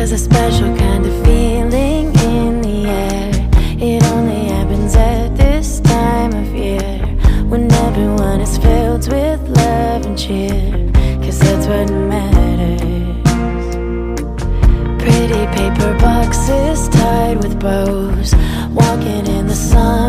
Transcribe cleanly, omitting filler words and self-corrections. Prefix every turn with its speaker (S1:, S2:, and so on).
S1: There's a special kind of feeling in the air. It only happens at this time of year, when everyone is filled with love and cheer, 'cause that's what matters. Pretty paper boxes tied with bows, walking in the sun